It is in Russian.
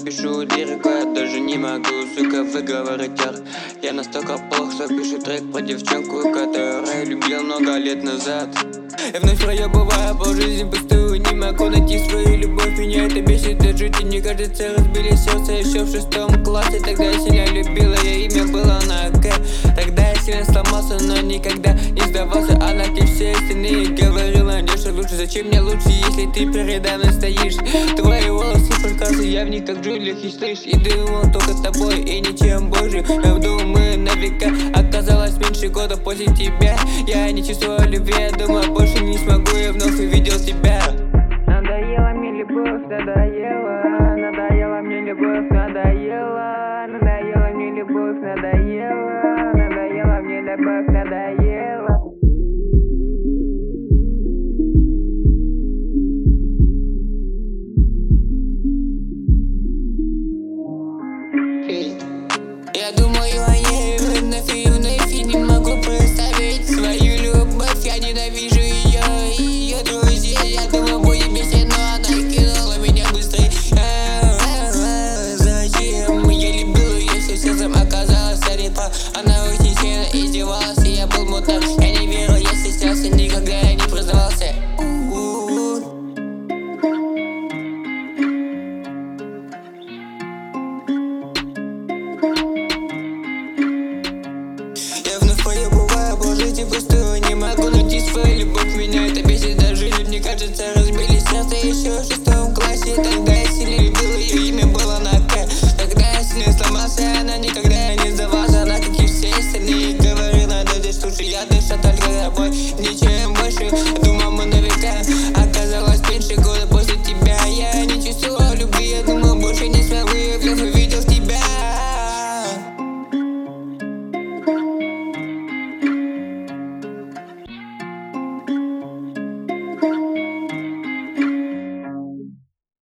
пишу лирику, я даже не могу, сука, выговорить ар. Я настолько плох, что пишу трек про девчонку, которую любил много лет назад. Я вновь проебываю по жизни пустую, не могу найти свою любовь, меня это бесит, и жить и не кажется, разбили сердце еще в 6 классе. Тогда я сильно любила, ее имя было на К. Тогда я сильно сломался, но никогда не сдавался. Она как все остальные говорила, Андрюша, лучше, зачем мне лучше, если ты передо мной стоишь? Твои волосы прекрасны, я в них как Джулия, и слышь, и думал только с тобой и ничем больше. Я думаю, на века оказалось меньше года после тебя. Я не чувствую любви, я думаю, больше не смогу, я вновь увидел тебя. Надоела мне любовь, надоела, надоела мне любовь, надоела, надоела мне любовь, надоела, надоела мне любовь, надоела. Я думаю о ней вновь и не могу представить свою любовь. Я ненавижу ее и ее друзей. Я думаю, будем вместе, но она кинула меня быстрее. Зачем? Я любил ее всем сердцем, оказалось, я не прав. Она очень сильно издевалась, и я был мудак. Я не верил, я стеснялся, никогда я не признавался. Я вновь проебываю по жизни.